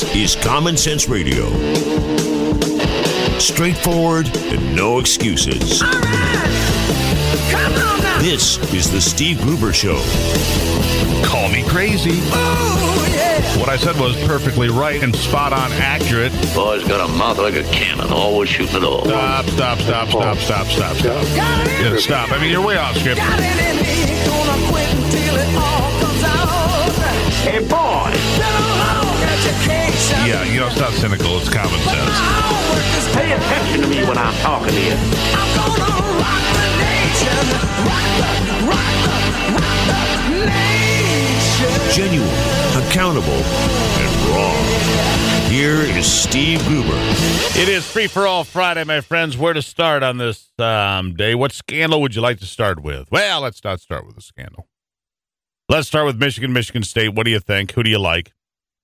This is Common Sense Radio. Straightforward and no excuses. All right. Come on now. This is the Steve Gruber Show. Call me crazy. Oh, yeah. What I said was perfectly right and spot on accurate. Boy's got a mouth like a cannon, always shooting it all. Stop. Got it in Yeah, me. stop. I mean, you're way off script. Got it in me. Gonna quit until it all comes out. Hey, boy! Been a long education. Yeah, you know, it's not cynical. It's common But sense. my homework is Pay attention to me when I'm talking to you. I'm gonna rock the nation. Rock the nation. Genuine, accountable, and raw. Here is Steve Gruber. It is Free for All Friday, my friends. Where to start on this day? What scandal would you like to start with? Well, let's not start with a scandal. Let's start with Michigan State. What do you think? Who do you like?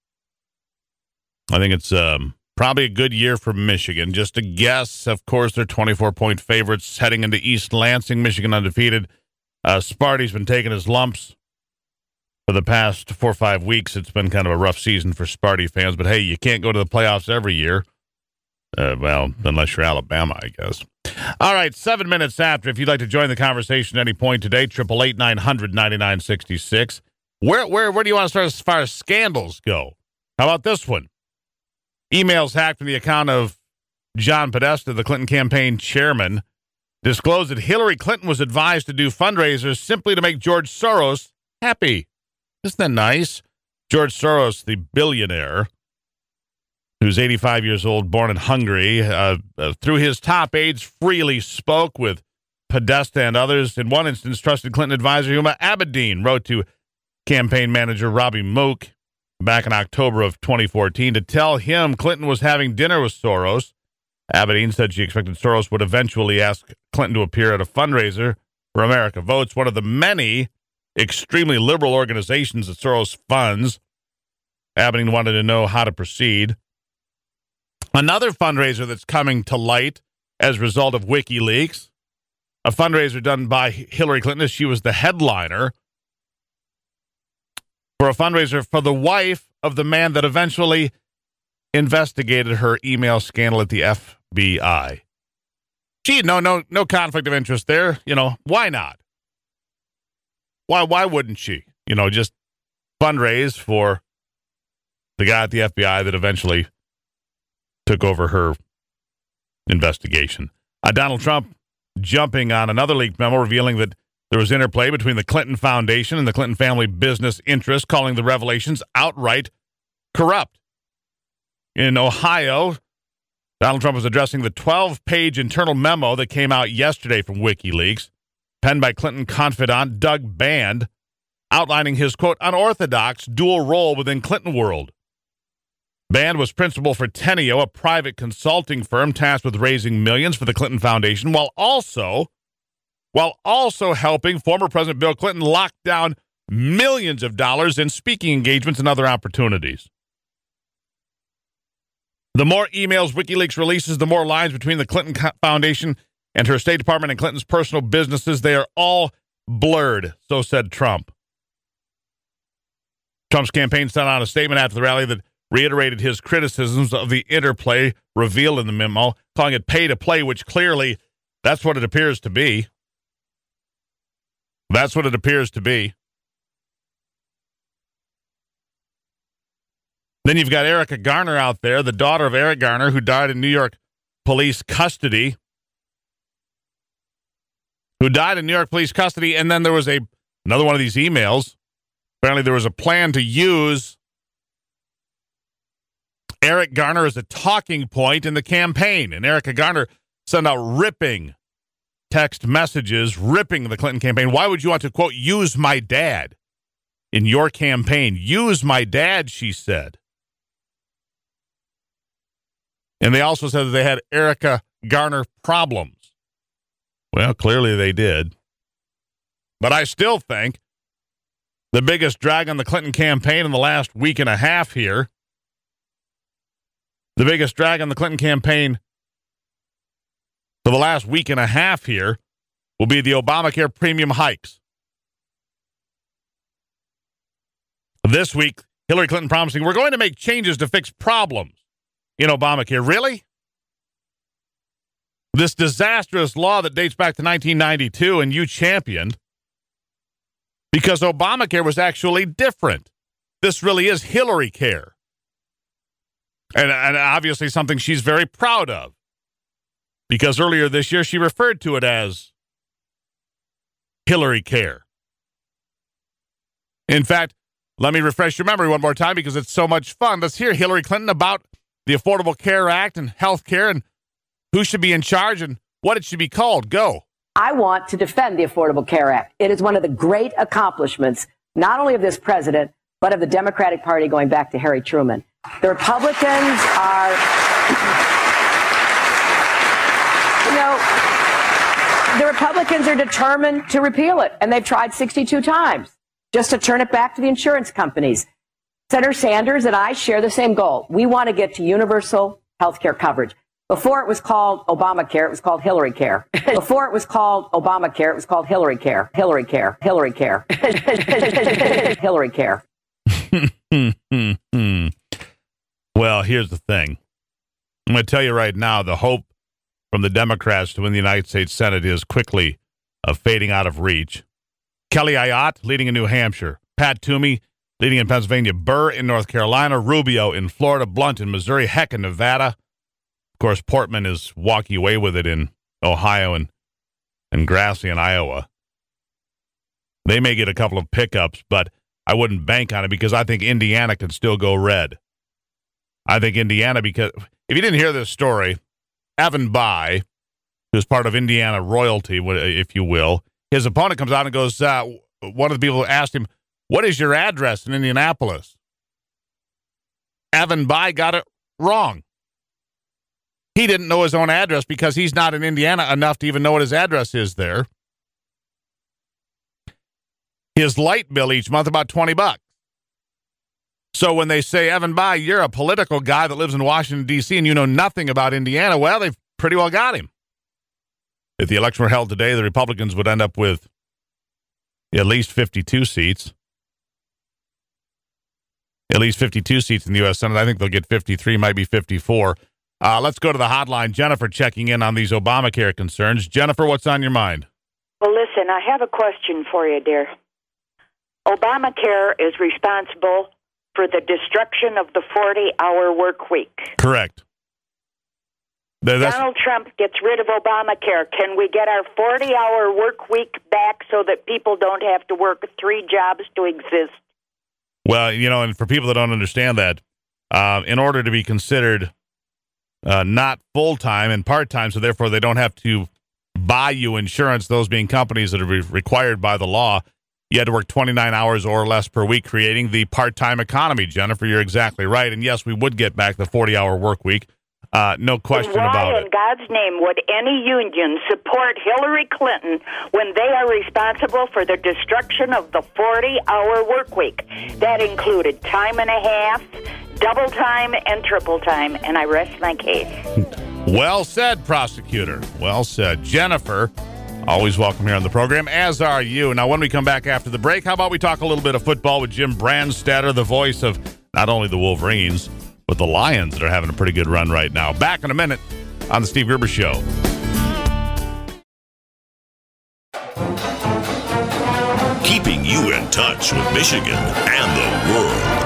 I think it's probably a good year for Michigan. Just a guess. Of course, they're 24-point favorites heading into East Lansing. Michigan undefeated. Sparty's been taking his lumps for the past 4 or 5 weeks. It's been kind of a rough season for Sparty fans. But, hey, you can't go to the playoffs every year. Well, unless you're Alabama, I guess. All right, 7 minutes after. If you'd like to join the conversation at any point today, 888-900-9966. Where do you want to start as far as scandals go? How about this one? Emails hacked from the account of John Podesta, the Clinton campaign chairman, disclosed that Hillary Clinton was advised to do fundraisers simply to make George Soros happy. Isn't that nice? George Soros, the billionaire, who's 85 years old, born in Hungary, through his top aides, freely spoke with Podesta and others. In one instance, trusted Clinton advisor Huma Abedin wrote to campaign manager Robbie Mook back in October of 2014 to tell him Clinton was having dinner with Soros. Abedin said she expected Soros would eventually ask Clinton to appear at a fundraiser for America Votes, one of the many extremely liberal organizations that Soros funds. Abedin wanted to know how to proceed. Another fundraiser that's coming to light as a result of WikiLeaks, a fundraiser done by Hillary Clinton as she was the headliner for a fundraiser for the wife of the man that eventually investigated her email scandal at the FBI. Gee, no conflict of interest there. You know, why not? Why wouldn't she? You know, just fundraise for the guy at the FBI that eventually took over her investigation. Donald Trump jumping on another leaked memo revealing that there was interplay between the Clinton Foundation and the Clinton family business interests, calling the revelations outright corrupt. In Ohio, Donald Trump was addressing the 12-page internal memo that came out yesterday from WikiLeaks, penned by Clinton confidant Doug Band, outlining his, quote, unorthodox dual role within Clinton world. Band was principal for Teneo, a private consulting firm tasked with raising millions for the Clinton Foundation, while also helping former President Bill Clinton lock down millions of dollars in speaking engagements and other opportunities. The more emails WikiLeaks releases, the more lines between the Clinton Foundation and her State Department and Clinton's personal businesses. They are all blurred, so said Trump. Trump's campaign sent out a statement after the rally that reiterated his criticisms of the interplay revealed in the memo, calling it pay to play, which clearly that's what it appears to be. That's what it appears to be. Then you've got Erica Garner out there, the daughter of Eric Garner, who died in New York police custody. And then there was another one of these emails. Apparently there was a plan to use Eric Garner as a talking point in the campaign. And Erica Garner sent out ripping text messages, ripping the Clinton campaign. Why would you want to, quote, use my dad in your campaign? Use my dad, she said. And they also said that they had Erica Garner problems. Well, clearly they did. But I still think the biggest drag on the Clinton campaign in the last week and a half here, the biggest drag on the Clinton campaign for the last week and a half here will be the Obamacare premium hikes. This week, Hillary Clinton promising, we're going to make changes to fix problems in Obamacare. Really? This disastrous law that dates back to 1992 and you championed because Obamacare was actually different. This really is Hillary care. And obviously something she's very proud of because earlier this year she referred to it as Hillary care. In fact, let me refresh your memory one more time because it's so much fun. Let's hear Hillary Clinton about the Affordable Care Act and health care and who should be in charge and what it should be called. Go. I want to defend the Affordable Care Act. It is one of the great accomplishments, not only of this president, but of the Democratic Party going back to Harry Truman. The Republicans are, the Republicans are determined to repeal it, and they've tried 62 times just to turn it back to the insurance companies. Senator Sanders and I share the same goal. We want to get to universal health care coverage. Before it was called Obamacare, it was called Hillary Care. Before it was called Obamacare, it was called Hillary Care. Hillary Care. Hillary Care. Hillary Care. Well, here's the thing. I'm going to tell you right now, the hope from the Democrats to win the United States Senate is quickly fading out of reach. Kelly Ayotte leading in New Hampshire. Pat Toomey leading in Pennsylvania. Burr in North Carolina. Rubio in Florida. Blunt in Missouri. Heck in Nevada. Of course, Portman is walking away with it in Ohio and Grassley in Iowa. They may get a couple of pickups, but I wouldn't bank on it because I think Indiana can still go red. I think Indiana, because if you didn't hear this story, Evan Bayh, who's part of Indiana royalty, if you will, his opponent comes out and goes, one of the people asked him, what is your address in Indianapolis? Evan Bayh got it wrong. He didn't know his own address because he's not in Indiana enough to even know what his address is there. His light bill each month, about $20. So when they say, Evan Bayh, you're a political guy that lives in Washington, D.C., and you know nothing about Indiana, well, they've pretty well got him. If the election were held today, the Republicans would end up with at least 52 seats. At least 52 seats in the U.S. Senate. I think they'll get 53, might be 54. Let's go to the hotline. Jennifer checking in on these Obamacare concerns. Jennifer, what's on your mind? Well, listen, I have a question for you, dear. Obamacare is responsible for the destruction of the 40-hour work week. Correct. Donald Trump gets rid of Obamacare. Can we get our 40-hour work week back so that people don't have to work 3 jobs to exist? Well, and for people that don't understand that, in order to be considered not full-time and part-time, so therefore they don't have to buy you insurance, those being companies that are required by the law, you had to work 29 hours or less per week, creating the part-time economy. Jennifer, you're exactly right. And yes, we would get back the 40-hour work week. No question about it. Why in God's name would any union support Hillary Clinton when they are responsible for the destruction of the 40-hour work week? That included time and a half, double time, and triple time. And I rest my case. Well said, prosecutor. Well said. Jennifer, always welcome here on the program, as are you. Now, when we come back after the break, how about we talk a little bit of football with Jim Brandstatter, the voice of not only the Wolverines, but the Lions that are having a pretty good run right now. Back in a minute on the Steve Gruber Show. Keeping you in touch with Michigan and the world.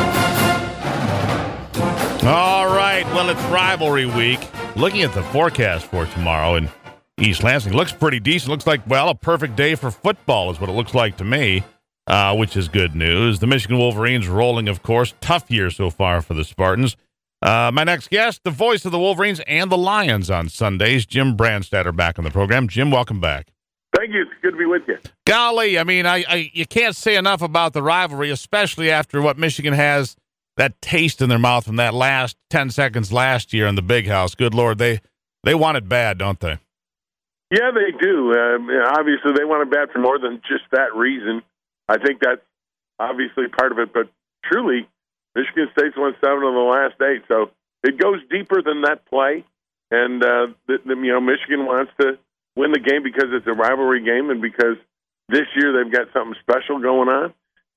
All right, well, it's rivalry week. Looking at the forecast for tomorrow in East Lansing, looks pretty decent. Looks like, well, a perfect day for football is what it looks like to me. Which is good news. The Michigan Wolverines rolling, of course. Tough year so far for the Spartans. My next guest, the voice of the Wolverines and the Lions on Sundays, Jim Brandstatter, back on the program. Jim, welcome back. Thank you. It's good to be with you. Golly, I mean, you can't say enough about the rivalry, especially after what Michigan has, that taste in their mouth from that last 10 seconds last year in the Big House. Good Lord, they want it bad, don't they? Yeah, they do. Obviously, they want it bad for more than just that reason. I think that's obviously part of it, but truly, Michigan State's won 7 of the last 8, so it goes deeper than that play. And Michigan wants to win the game because it's a rivalry game, and because this year they've got something special going on.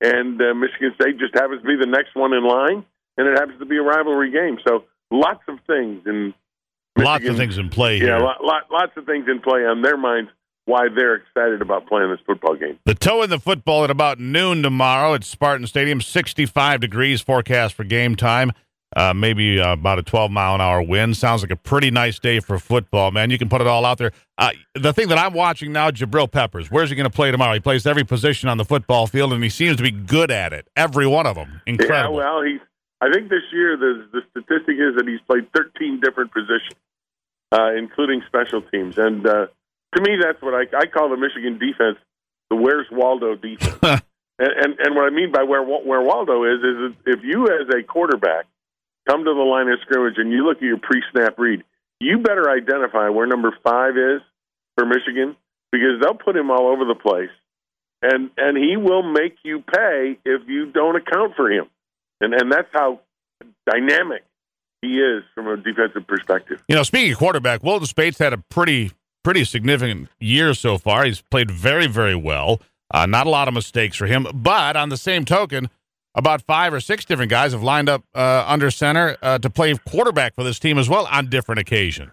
and Michigan State just happens to be the next one in line, and it happens to be a rivalry game. So lots of things in Michigan, lots of things in play here. Yeah, lots of things in play on their minds why they're excited about playing this football game. The toe in the football at about noon tomorrow at Spartan Stadium, 65 degrees forecast for game time. Maybe about a 12-mile-an-hour wind. Sounds like a pretty nice day for football, man. You can put it all out there. The thing that I'm watching now, Jabril Peppers. Where's he going to play tomorrow? He plays every position on the football field, and he seems to be good at it. Every one of them. Incredible. Yeah, well, I think this year the statistic is that he's played 13 different positions, including special teams. And to me, that's what I call the Michigan defense the Where's Waldo defense. and what I mean by where Waldo is if you as a quarterback come to the line of scrimmage and you look at your pre-snap read, you better identify where number 5 is for Michigan, because they'll put him all over the place, and he will make you pay if you don't account for him. And that's how dynamic he is from a defensive perspective. You know, speaking of quarterback, Wilton Spate's had a pretty significant year so far. He's played very, very well. Not a lot of mistakes for him. But on the same token, about 5 or 6 different guys have lined up under center to play quarterback for this team as well on different occasions.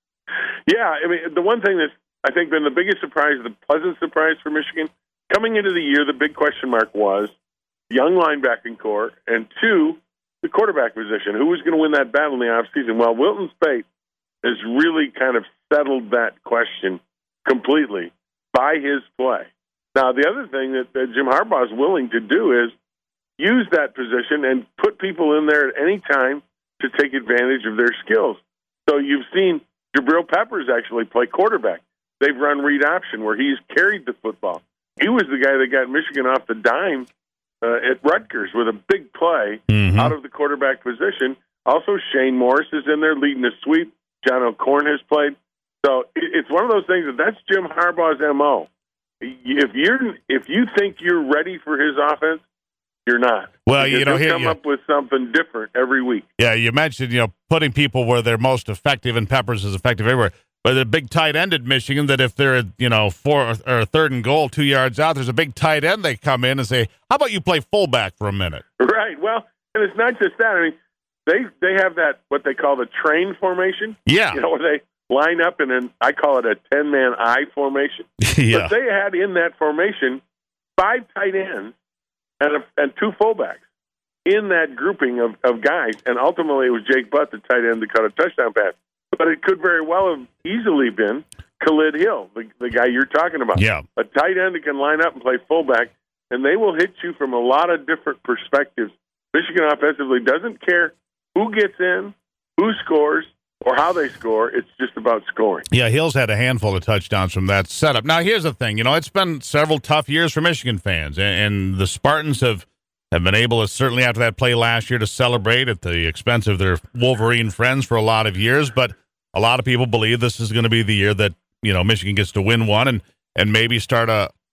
Yeah, I mean, the one thing that's, I think, been the biggest surprise, the pleasant surprise for Michigan, coming into the year, the big question mark was young linebacking core, and 2, the quarterback position. Who was going to win that battle in the offseason? Well, Wilton Spate has really kind of settled that question completely by his play. Now, the other thing that Jim Harbaugh is willing to do is use that position and put people in there at any time to take advantage of their skills. So you've seen Jabril Peppers actually play quarterback. They've run read option where he's carried the football. He was the guy that got Michigan off the dime at Rutgers with a big play out of the quarterback position. Also, Shane Morris is in there leading the sweep. John O'Korn has played. So it's one of those things that's Jim Harbaugh's MO. If you think you're ready for his offense, you're not. Well, because you know, he'll come up with something different every week. Yeah, you mentioned, putting people where they're most effective, and Peppers is effective everywhere. But the big tight end at Michigan, that if they're, 4th or 3rd and goal, 2 yards out, there's a big tight end. They come in and say, "How about you play fullback for a minute?" Right. Well, and it's not just that. I mean, they have that what they call the train formation. Yeah. Where they line up in I call it a 10-man eye formation. Yeah. But they had in that formation 5 tight ends and 2 fullbacks in that grouping of guys, and ultimately it was Jake Butt, the tight end, that caught a touchdown pass. But it could very well have easily been Khalid Hill, the guy you're talking about. Yeah. A tight end that can line up and play fullback, and they will hit you from a lot of different perspectives. Michigan offensively doesn't care who gets in, who scores, or how they score. It's just about scoring. Yeah, Hill's had a handful of touchdowns from that setup. Now, here's the thing. It's been several tough years for Michigan fans, and the Spartans have been able to, certainly after that play last year, to celebrate at the expense of their Wolverine friends for a lot of years. But a lot of people believe this is going to be the year that, Michigan gets to win one and maybe start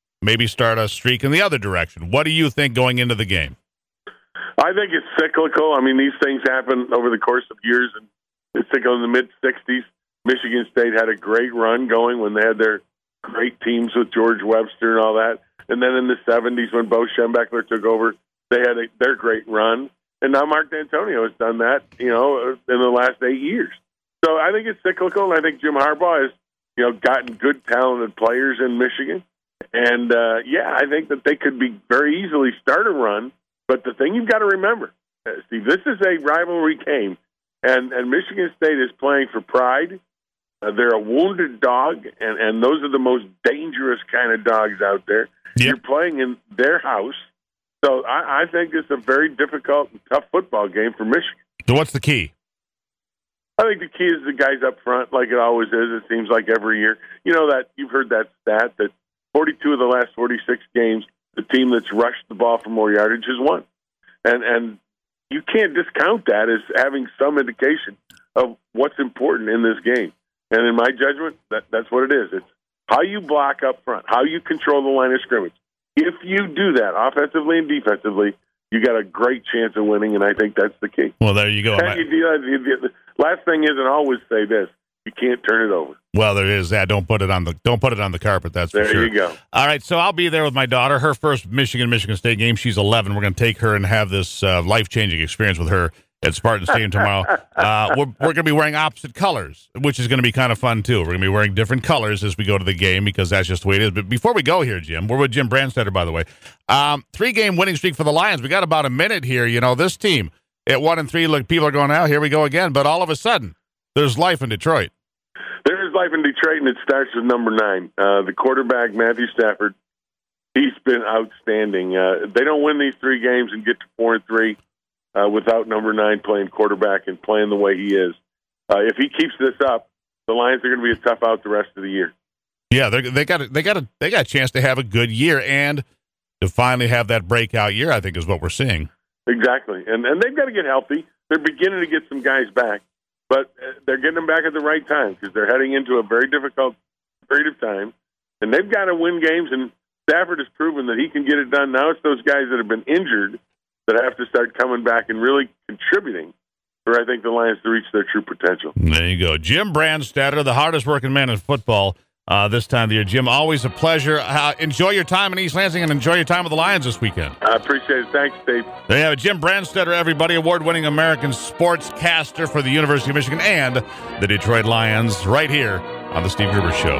a streak in the other direction. What do you think going into the game? I think it's cyclical. I mean, these things happen over the course of years, and it's cyclical. In the mid-'60s, Michigan State had a great run going when they had their great teams with George Webster and all that. And then in the 70s, when Bo Schembechler took over, they had their great run. And now Mark D'Antonio has done that, in the last 8 years. So I think it's cyclical, and I think Jim Harbaugh has, gotten good, talented players in Michigan. And, I think that they could be very easily start a run. But the thing you've got to remember, Steve, this is a rivalry game, and Michigan State is playing for pride. They're a wounded dog, and those are the most dangerous kind of dogs out there. Yep. You're playing in their house. So I think it's a very difficult and tough football game for Michigan. So what's the key? I think the key is the guys up front, like it always is. It seems like every year. That you've heard that stat that 42 of the last 46 games, the team that's rushed the ball for more yardage has won. And you can't discount that as having some indication of what's important in this game. And in my judgment, that's what it is. It's how you block up front, how you control the line of scrimmage. If you do that offensively and defensively, you got a great chance of winning, and I think that's the key. Well, there you go. The last thing is, and I always say this, you can't turn it over. Well, there is that. Don't put it on the carpet. That's for sure. There you go. All right, so I'll be there with my daughter. Her first Michigan State game. She's 11. We're going to take her and have this life-changing experience with her at Spartan Stadium tomorrow. We're going to be wearing opposite colors, which is going to be kind of fun, too. We're going to be wearing different colors as we go to the game because that's just the way it is. But before we go here, Jim, we're with Jim Brandstetter, by the way. 3-game winning streak for the Lions. We got about a minute here. You know, this team at 1-3, look, people are going, oh, here we go again. But all of a sudden, there's life in Detroit. There is life in Detroit, and it starts with number 9. The quarterback, Matthew Stafford, he's been outstanding. They don't win these 3 games and get to 4-3 without number 9 playing quarterback and playing the way he is. If he keeps this up, the Lions are going to be a tough out the rest of the year. Yeah, they got a chance to have a good year and to finally have that breakout year, I think, is what we're seeing. Exactly, and they've got to get healthy. They're beginning to get some guys back. But they're getting them back at the right time because they're heading into a very difficult period of time. And they've got to win games, and Stafford has proven that he can get it done. Now it's those guys that have been injured that have to start coming back and really contributing for, I think, the Lions to reach their true potential. There you go. Jim Brandstetter, the hardest working man in football this time of the year. Jim, always a pleasure. Enjoy your time in East Lansing and enjoy your time with the Lions this weekend. I appreciate it. Thanks, Steve. There you have it. Jim Brandstetter, everybody, award-winning American sportscaster for the University of Michigan and the Detroit Lions, right here on the Steve Gruber Show.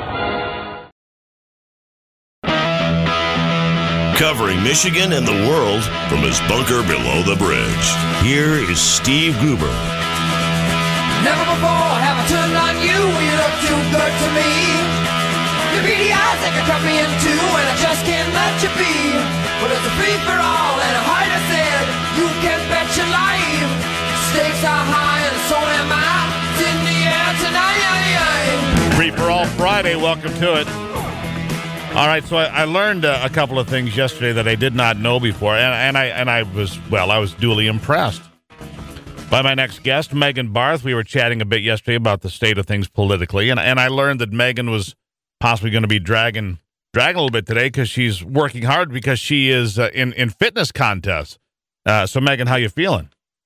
Covering Michigan and the world from his bunker below the bridge. Here is Steve Gruber. Never before have I turned on you. You look too good to me. Your beady eyes that can cut me in two, and I just can't let you be. But it's a free for all, and a heart I said you can bet your life. Stakes are high, and so am I. It's in the air tonight. Free for all Friday. Welcome to it. All right, so I learned a couple of things yesterday that I did not know before, and I was duly impressed by my next guest, Megan Barth. We were chatting a bit yesterday about the state of things politically, and I learned that Megan was possibly going to be dragging a little bit today because she's working hard because she is in fitness contests. So, Megan, how you feeling?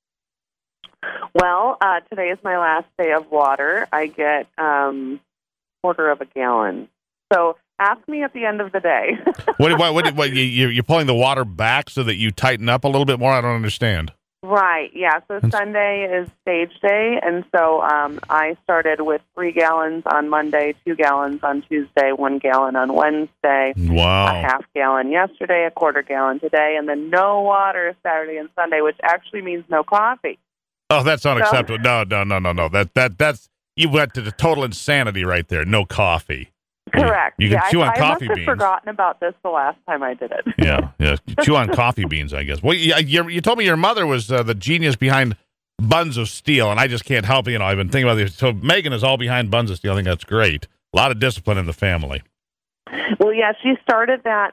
Well, today is my last day of water. I get quarter of a gallon. So ask me at the end of the day. What you're pulling the water back so that you tighten up a little bit more? I don't understand. Right, yeah. So Sunday is stage day, and so I started with 3 gallons on Monday, 2 gallons on Tuesday, 1 gallon on Wednesday, wow, a half gallon yesterday, a quarter gallon today, and then no water Saturday and Sunday, which actually means no coffee. Oh, that's unacceptable. No. That's you went to the total insanity right there. No coffee. Correct. You can chew on coffee I must have beans. forgotten about this the last time I did it. Yeah. Chew on coffee beans, I guess. Well, you told me your mother was the genius behind Buns of Steel, and I just can't help it. I've been thinking about this. So Megan is all behind Buns of Steel. I think that's great. A lot of discipline in the family. Well, yeah, she started that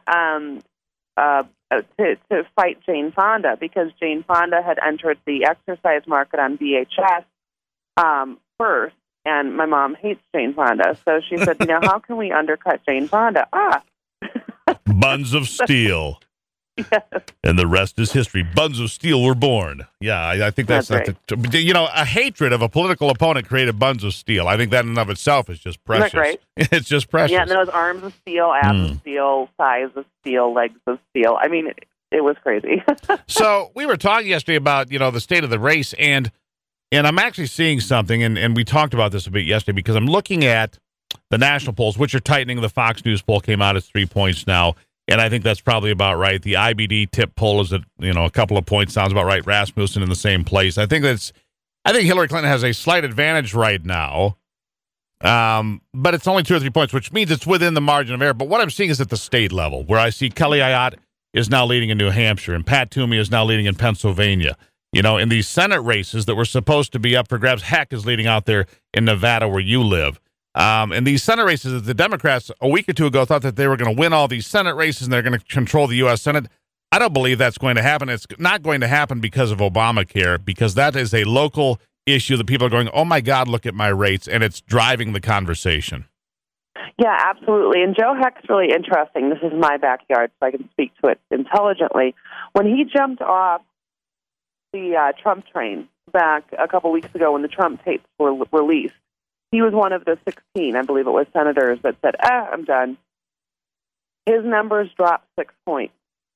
to fight Jane Fonda because Jane Fonda had entered the exercise market on VHS first. And my mom hates Jane Fonda. So she said, how can we undercut Jane Fonda? Buns of Steel. Yes. And the rest is history. Buns of Steel were born. Yeah, I think that's right. A hatred of a political opponent created Buns of Steel. I think that in and of itself is just precious. Isn't that great? It's just precious. Yeah, and those arms of steel, abs of steel, thighs of steel, legs of steel. I mean, it was crazy. So we were talking yesterday about, the state of the race, and I'm actually seeing something, and we talked about this a bit yesterday, because I'm looking at the national polls, which are tightening. The Fox News poll came out at 3 points now, and I think that's probably about right. The IBD tip poll is at, a couple of points. Sounds about right. Rasmussen in the same place. I think Hillary Clinton has a slight advantage right now, but it's only 2 or 3 points, which means it's within the margin of error. But what I'm seeing is at the state level, where I see Kelly Ayotte is now leading in New Hampshire, and Pat Toomey is now leading in Pennsylvania. In these Senate races that were supposed to be up for grabs, Heck is leading out there in Nevada where you live. And these Senate races, the Democrats a week or two ago thought that they were going to win all these Senate races and they're going to control the U.S. Senate. I don't believe that's going to happen. It's not going to happen because of Obamacare, because that is a local issue that people are going, oh, my God, look at my rates, and it's driving the conversation. Yeah, absolutely. And Joe Heck's really interesting. This is my backyard, so I can speak to it intelligently. When he jumped off the Trump train back a couple weeks ago when the Trump tapes were released, He was one of the 16, I believe it was, senators that said, I'm done. His numbers dropped 6 points.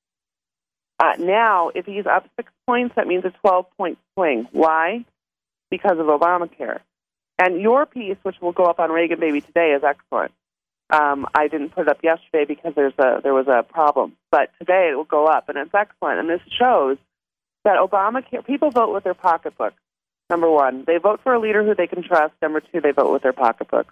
Now, if he's up 6 points, that means a 12-point swing. Why? Because of Obamacare. And your piece, which will go up on Reagan Baby today, is excellent. I didn't put it up yesterday because there was a problem. But today it will go up, and it's excellent. And this shows that Obamacare, people vote with their pocketbook. Number one, they vote for a leader who they can trust. Number two, they vote with their pocketbook.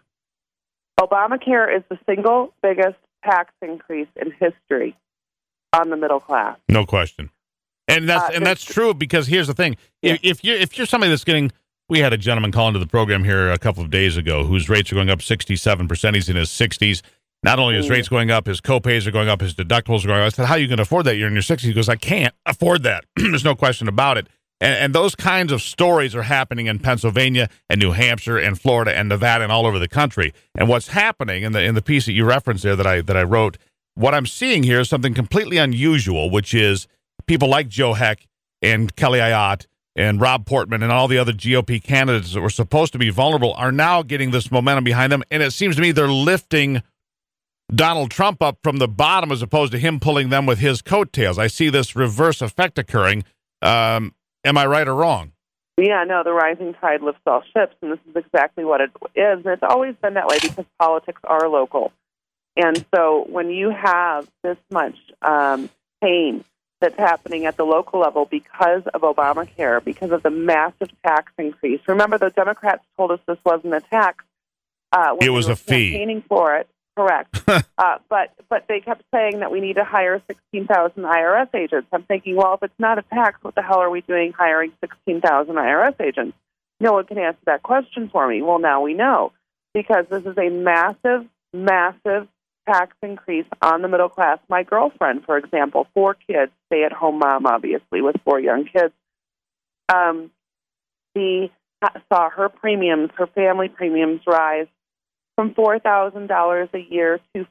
Obamacare is the single biggest tax increase in history on the middle class. No question. And that's true, because here's the thing. Yeah. If you're somebody that's getting, we had a gentleman call into the program here a couple of days ago whose rates are going up 67%. He's in his 60s. Not only his rates going up, his co-pays are going up, his deductibles are going up. I said, how are you going to afford that? You're in your 60s. He goes, I can't afford that. There's no question about it. And those kinds of stories are happening in Pennsylvania and New Hampshire and Florida and Nevada and all over the country. And what's happening in the piece that you referenced there that I wrote, what I'm seeing here is something completely unusual, which is people like Joe Heck and Kelly Ayotte and Rob Portman and all the other GOP candidates that were supposed to be vulnerable are now getting this momentum behind them. And it seems to me they're lifting Donald Trump up from the bottom as opposed to him pulling them with his coattails. I see this reverse effect occurring. Am I right or wrong? Yeah, no, the rising tide lifts all ships, and this is exactly what it is. And it's always been that way because politics are local. And so when you have this much pain that's happening at the local level because of Obamacare, because of the massive tax increase. Remember, the Democrats told us this wasn't a tax. When it was a fee. Campaigning for it, correct. But they kept saying that we need to hire 16,000 IRS agents. I'm thinking, well, if it's not a tax, what the hell are we doing hiring 16,000 IRS agents? No one can answer that question for me. Well, now we know, because this is a massive, massive tax increase on the middle class. My girlfriend, for example, 4 kids, stay-at-home mom, obviously, with 4 young kids. She saw her premiums, her family premiums rise from $4,000 a year to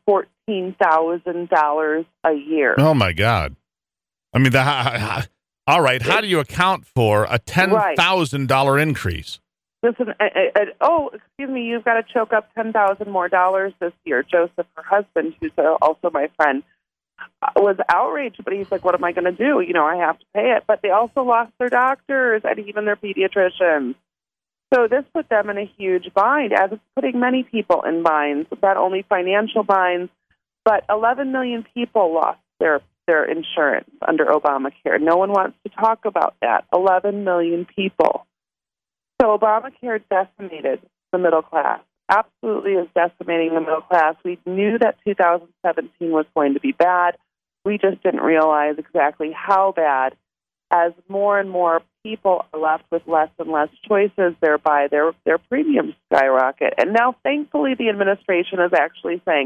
$14,000 a year. Oh, my God. I mean, all right, how do you account for a $10,000 increase? Listen, excuse me, you've got to choke up $10,000 more this year. Joseph, her husband, who's also my friend, was outraged, but he's like, what am I going to do? I have to pay it. But they also lost their doctors and even their pediatricians. So this put them in a huge bind, as it's putting many people in binds, not only financial binds, but 11 million people lost their insurance under Obamacare. No one wants to talk about that. 11 million people. So Obamacare decimated the middle class, absolutely is decimating the middle class. We knew that 2017 was going to be bad. We just didn't realize exactly how bad. As more and more people are left with less and less choices, thereby their premiums skyrocket. And now, thankfully, the administration is actually saying,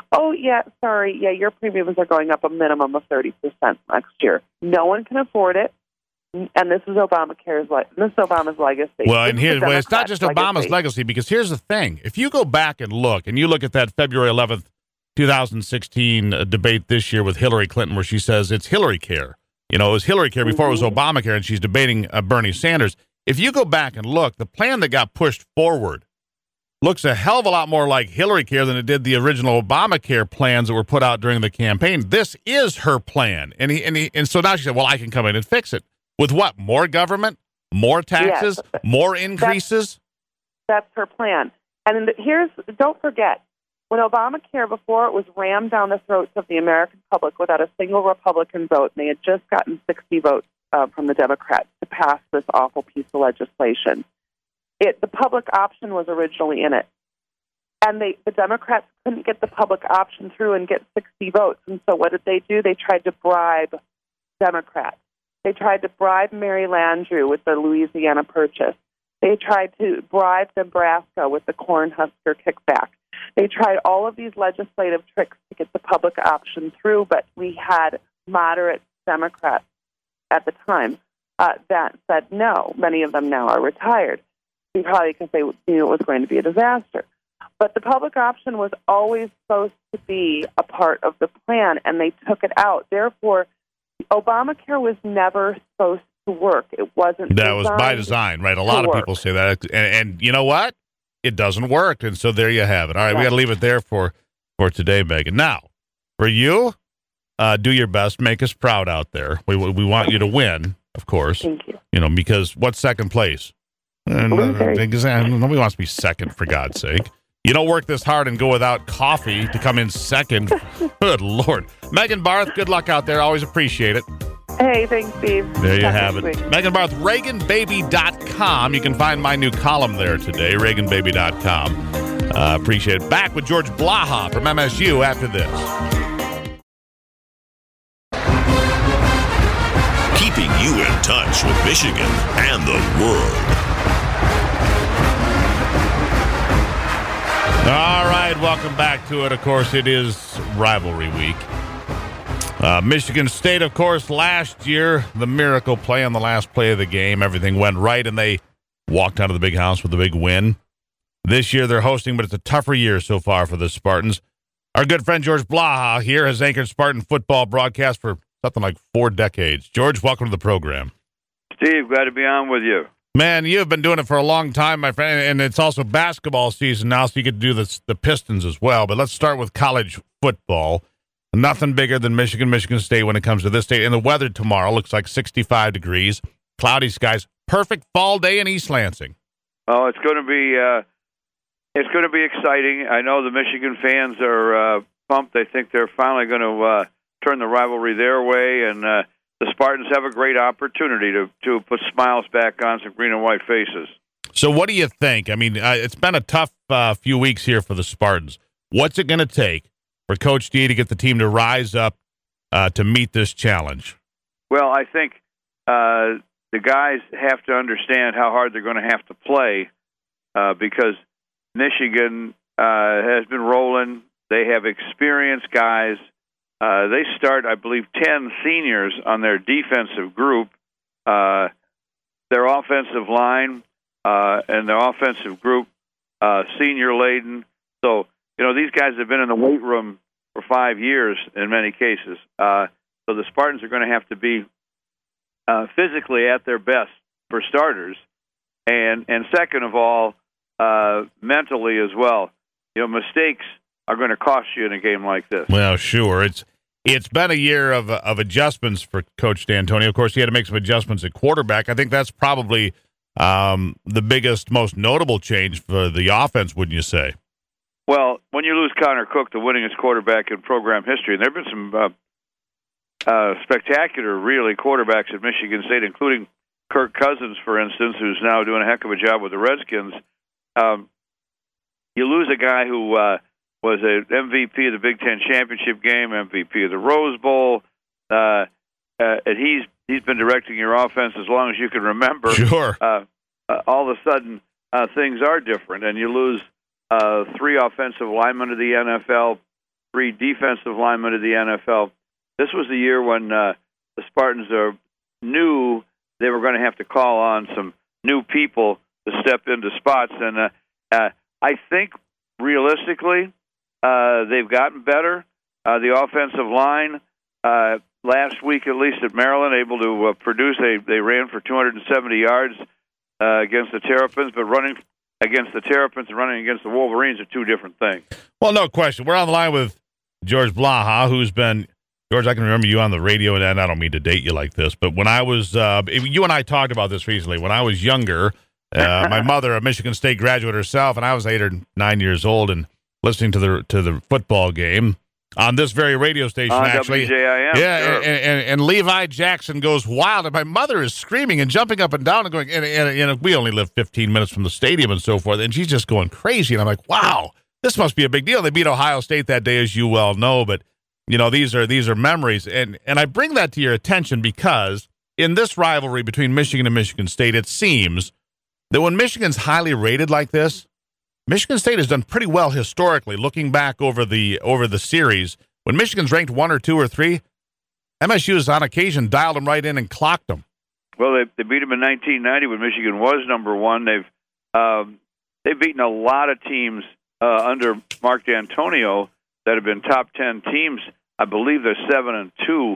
your premiums are going up a minimum of 30% next year. No one can afford it. And this is Obama's legacy. Well, and it's not just Obama's legacy, because here's the thing. If you go back and look at that February 11th, 2016 debate this year with Hillary Clinton, where she says it's Hillary Care. It was Hillary Care before it was Obamacare, and she's debating Bernie Sanders. If you go back and look, the plan that got pushed forward looks a hell of a lot more like Hillary Care than it did the original Obamacare plans that were put out during the campaign. This is her plan. And so now she said, well, I can come in and fix it. With what? More government? More taxes? Yes. More increases? That's her plan. And don't forget, when Obamacare, before it was rammed down the throats of the American public without a single Republican vote, and they had just gotten 60 votes from the Democrats to pass this awful piece of legislation. The public option was originally in it. And the Democrats couldn't get the public option through and get 60 votes. And so what did they do? They tried to bribe Democrats. They tried to bribe Mary Landrieu with the Louisiana Purchase. They tried to bribe Nebraska with the Cornhusker kickback. They tried all of these legislative tricks to get the public option through, but we had moderate Democrats at the time that said no. Many of them now are retired, probably because they knew it was going to be a disaster. But the public option was always supposed to be a part of the plan, and they took it out. Therefore, Obamacare was never supposed to work. It wasn't. That was by design, right? A lot of people say that. And you know what? it doesn't work. And so there you have it. All right, we got to leave it there for today, Megan. Now, for you, do your best. Make us proud out there. We want you to win, of course. Thank you. You know, because what's second place? Nobody wants to be second, for God's sake. You don't work this hard and go without coffee to come in second. Good Lord. Megan Barth, good luck out there. Always appreciate it. Hey, thanks, Steve. There you Talk have it. next week. Megan Barth, ReaganBaby.com. You can find my new column there today, ReaganBaby.com. Appreciate it. Back with George Blaha from MSU after this. Keeping you in touch with Michigan and the world. All right, welcome back to it. Of course, it is rivalry week. Michigan State, of course, last year, the miracle play on the last play of the game. Everything went right, and they walked out of the big house with a big win. This year, they're hosting, but it's a tougher year so far for the Spartans. Our good friend George Blaha here has anchored Spartan football broadcast for something like 4 decades. George, welcome to the program. Steve, glad to be on with you. Man, you've been doing it for a long time, my friend, and it's also basketball season now, so you get to do the Pistons as well. But let's start with college football. Nothing bigger than Michigan State when it comes to this state. And the weather tomorrow looks like 65 degrees, cloudy skies, perfect fall day in East Lansing. Oh, it's going to be exciting. I know the Michigan fans are pumped. They think they're finally going to turn the rivalry their way, and the Spartans have a great opportunity to put smiles back on some green and white faces. So what do you think? I mean, it's been a tough few weeks here for the Spartans. What's it going to take for Coach D to get the team to rise up to meet this challenge? Well, I think the guys have to understand how hard they're going to have to play because Michigan has been rolling. They have experienced guys. They start, I believe, 10 seniors on their defensive group. Their offensive line and their offensive group, senior-laden. So, you know, these guys have been in the weight room for 5 years in many cases. So the Spartans are going to have to be physically at their best for starters. And second of all, mentally as well. You know, mistakes are going to cost you in a game like this. Well, sure. It's been a year of adjustments for Coach D'Antonio. Of course, he had to make some adjustments at quarterback. I think that's probably the biggest, most notable change for the offense, wouldn't you say? Well, when you lose Connor Cook, the winningest quarterback in program history, and there have been some spectacular, really, quarterbacks at Michigan State, including Kirk Cousins, for instance, who's now doing a heck of a job with the Redskins. You lose a guy who was an MVP of the Big Ten championship game, MVP of the Rose Bowl, and he's been directing your offense as long as you can remember. Sure. All of a sudden, things are different, and you lose 3 offensive linemen to the NFL, 3 defensive linemen to the NFL. This was the year when the Spartans knew they were going to have to call on some new people to step into spots, and I think realistically they've gotten better. The offensive line last week, at least at Maryland, able to produce. They ran for 270 yards against the Terrapins, but running against the Terrapins and running against the Wolverines are 2 different things. Well, no question. We're on the line with George Blaha, who's been – George, I can remember you on the radio, and I don't mean to date you like this, but when I was you and I talked about this recently. When I was younger, my mother, a Michigan State graduate herself, and I was 8 or 9 years old and listening to the football game on this very radio station, on actually. WJIM, yeah, sure. and Levi Jackson goes wild, and my mother is screaming and jumping up and down and going, and we only live 15 minutes from the stadium and so forth, and she's just going crazy, and I'm like, wow, this must be a big deal. They beat Ohio State that day, as you well know, but you know, these are memories, and I bring that to your attention because in this rivalry between Michigan and Michigan State, it seems that when Michigan's highly rated like this, Michigan State has done pretty well historically. Looking back over the series, when Michigan's ranked 1 or 2 or 3, MSU has on occasion dialed them right in and clocked them. Well, they beat them in 1990 when Michigan was number 1. They've beaten a lot of teams under Mark D'Antonio that have been top 10 teams. I believe they're 7-2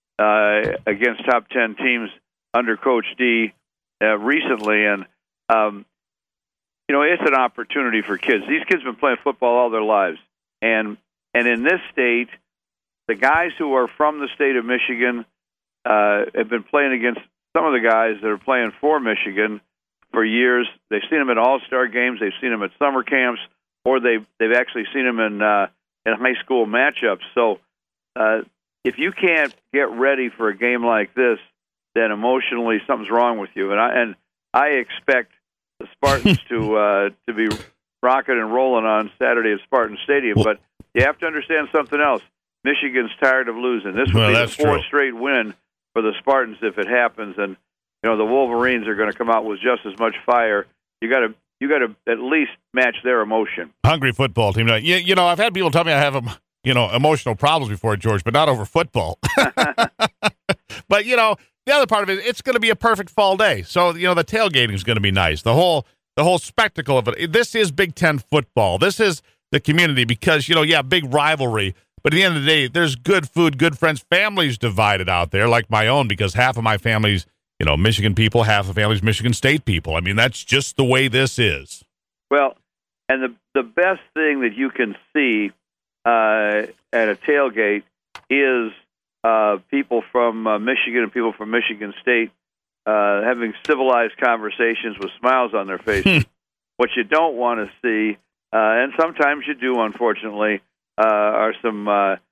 against top 10 teams under Coach D recently, and it's an opportunity for kids. These kids have been playing football all their lives. And in this state, the guys who are from the state of Michigan have been playing against some of the guys that are playing for Michigan for years. They've seen them at all-star games. They've seen them at summer camps, or they've actually seen them in high school matchups. So if you can't get ready for a game like this, then emotionally something's wrong with you. And I expect the Spartans to be rocking and rolling on Saturday at Spartan Stadium. But you have to understand something else. Michigan's tired of losing. This would be the fourth straight win for the Spartans if it happens. And the Wolverines are going to come out with just as much fire. You got to at least match their emotion. Hungry football team. I've had people tell me I have emotional problems before, George, but not over football. But the other part of it, it's going to be a perfect fall day. So the tailgating is going to be nice. The whole spectacle of it. This is Big Ten football. This is the community because big rivalry. But at the end of the day, there's good food, good friends, families divided out there, like my own, because half of my family's, Michigan people, half the family's Michigan State people. I mean, that's just the way this is. Well, and the best thing that you can see at a tailgate is people from Michigan and people from Michigan State having civilized conversations with smiles on their faces. What you don't want to see, and sometimes you do, unfortunately, are some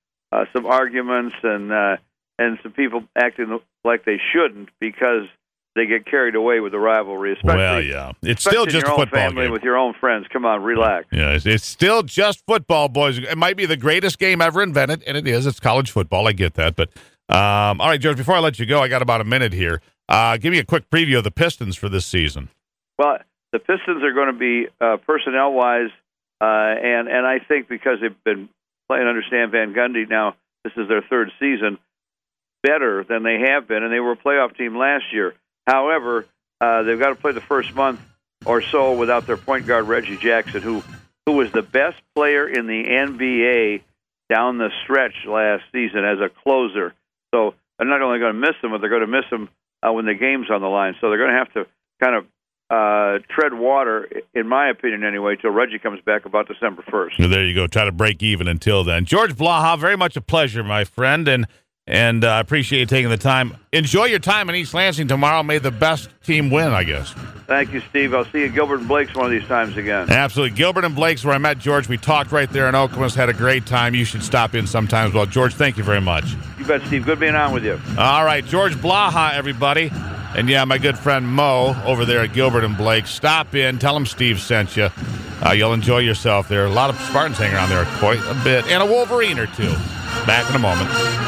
arguments and some people acting like they shouldn't because they get carried away with the rivalry. It's still just a football family game with your own friends. Come on, relax. Yeah, it's still just football, boys. It might be the greatest game ever invented, and it is. It's college football. I get that, but all right, George. Before I let you go, I got about a minute here. Give me a quick preview of the Pistons for this season. Well, the Pistons are going to be personnel-wise, and I think because they've been playing under Stan Van Gundy now, this is their third season, better than they have been, and they were a playoff team last year. However, they've got to play the first month or so without their point guard, Reggie Jackson, who was the best player in the NBA down the stretch last season as a closer. So they're not only going to miss him, but they're going to miss him when the game's on the line. So they're going to have to kind of tread water, in my opinion anyway, till Reggie comes back about December 1st. Well, there you go. Try to break even until then. George Blaha, very much a pleasure, my friend, and I appreciate you taking the time. Enjoy your time in East Lansing tomorrow. May the best team win, I guess. Thank you, Steve. I'll see you at Gilbert and Blake's one of these times again. Absolutely. Gilbert and Blake's where I met George. We talked right there in Okemos, had a great time. You should stop in sometimes. Well, George, thank you very much. You bet, Steve. Good being on with you. All right, George Blaha, everybody. And, yeah, my good friend Mo over there at Gilbert and Blake. Stop in. Tell him Steve sent you. You'll enjoy yourself there. A lot of Spartans hanging around there quite a bit. And a Wolverine or two. Back in a moment.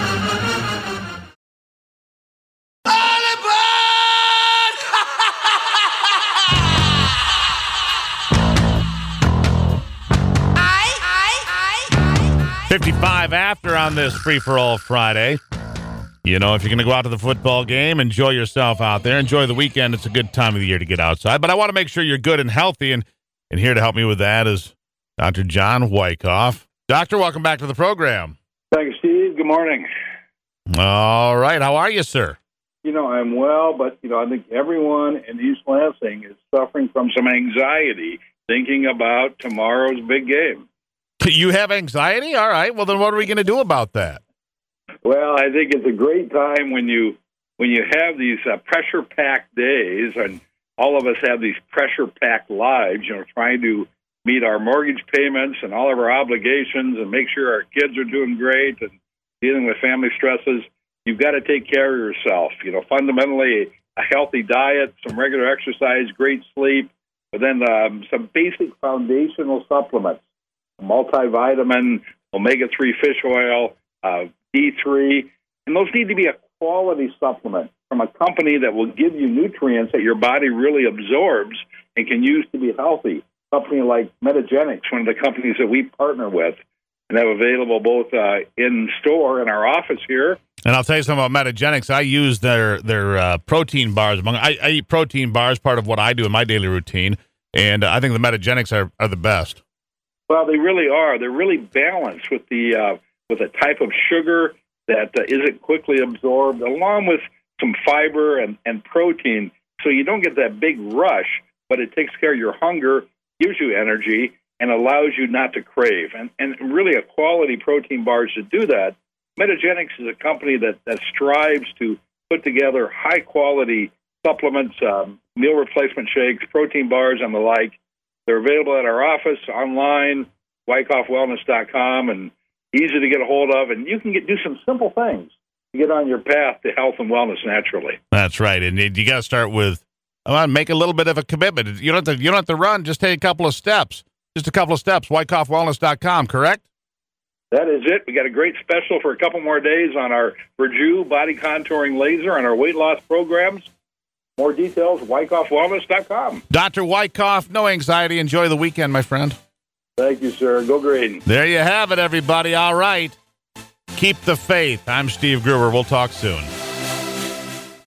All aboard! 55 after on this free-for-all Friday. If you're going to go out to the football game, enjoy yourself out there. Enjoy the weekend. It's a good time of the year to get outside. But I want to make sure you're good and healthy. And here to help me with that is Dr. John Wyckoff. Doctor, welcome back to the program. Thanks, Steve. Good morning. All right. How are you, sir? I'm well, but, I think everyone in East Lansing is suffering from some anxiety thinking about tomorrow's big game. You have anxiety? All right. Well, then what are we going to do about that? Well, I think it's a great time when you have these pressure-packed days, and all of us have these pressure-packed lives, trying to meet our mortgage payments and all of our obligations and make sure our kids are doing great and dealing with family stresses. You've got to take care of yourself. Fundamentally, a healthy diet, some regular exercise, great sleep, but then some basic foundational supplements, multivitamin, omega-3 fish oil, D3, and those need to be a quality supplement from a company that will give you nutrients that your body really absorbs and can use to be healthy. A company like Metagenics, one of the companies that we partner with, and have available both in store in our office here. And I'll tell you something about Metagenics. I use their protein bars. I eat protein bars, part of what I do in my daily routine, and I think the Metagenics are the best. Well, they really are. They're really balanced with a type of sugar that isn't quickly absorbed, along with some fiber and protein, so you don't get that big rush, but it takes care of your hunger gives you energy, and allows you not to crave. And really a quality protein bars to do that. Metagenics is a company that strives to put together high-quality supplements, meal replacement shakes, protein bars, and the like. They're available at our office, online, wyckoffwellness.com, and easy to get a hold of. And you can do some simple things to get on your path to health and wellness naturally. That's right. And you got to start with, make a little bit of a commitment. You don't have to run. Just take a couple of steps. Just a couple of steps. wyckoffwellness.com, correct? That is it. We got a great special for a couple more days on our Verju body contouring laser and our weight loss programs. More details, wyckoffwellness.com. Dr. Wyckoff, no anxiety. Enjoy the weekend, my friend. Thank you, sir. Go Graydon. There you have it, everybody. All right. Keep the faith. I'm Steve Gruber. We'll talk soon.